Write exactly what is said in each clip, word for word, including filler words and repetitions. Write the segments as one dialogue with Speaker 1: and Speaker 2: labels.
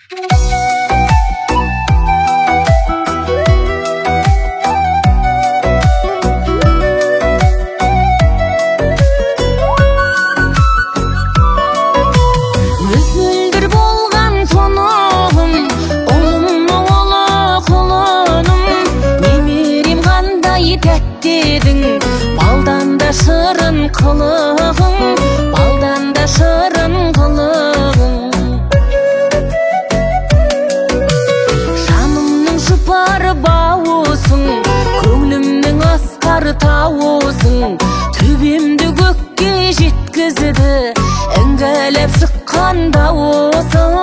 Speaker 1: Балдан да шырын қылығың, балдан да шырын қылығың. Жанымның жұпары бауысың, көңлімнің асқар тауысың. Төбемді көкке жеткізді, іңгәлеп шыққан дауысың.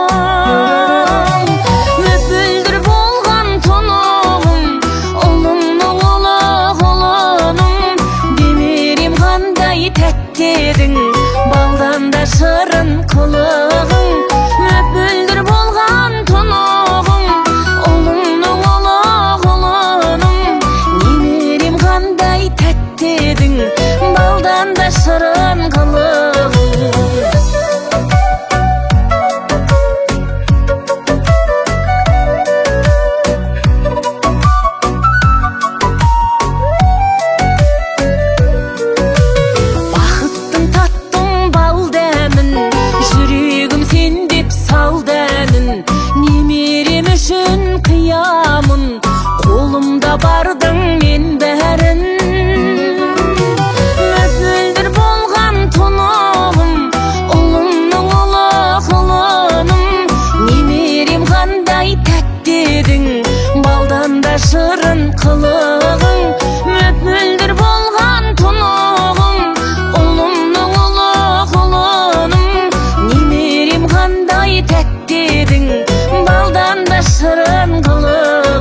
Speaker 1: Мөпілдір болған тұнығым, ұлыңның ұлы құлыным. Демерем қандай тәтті едің, балдан да шырын қылығың. Мөпілдір болған тұнығым, ұлыңның ұлы құлыным. Демерем қандай тәтті едің, балдан да шырын қылығың. Қолымда бардың мен бәрін. Мөпілдір болған тұнығым, ұлыңның ұлы құлыным. Немерем қандай тәтті едің, балдан да шырын қылығың. Мөпілдір болған тұнығым, ұлыңның ұлы құлыным. Немерем қандай тәтті едің, балдан да шырын қылығың.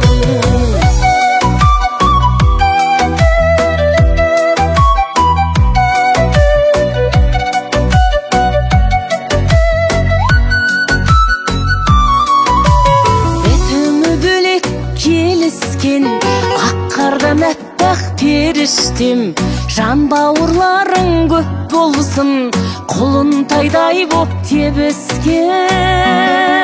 Speaker 1: Ақ қардан әппақ періштем, жан бауырларың көп болсын, құлын тайдай боп тебіскен.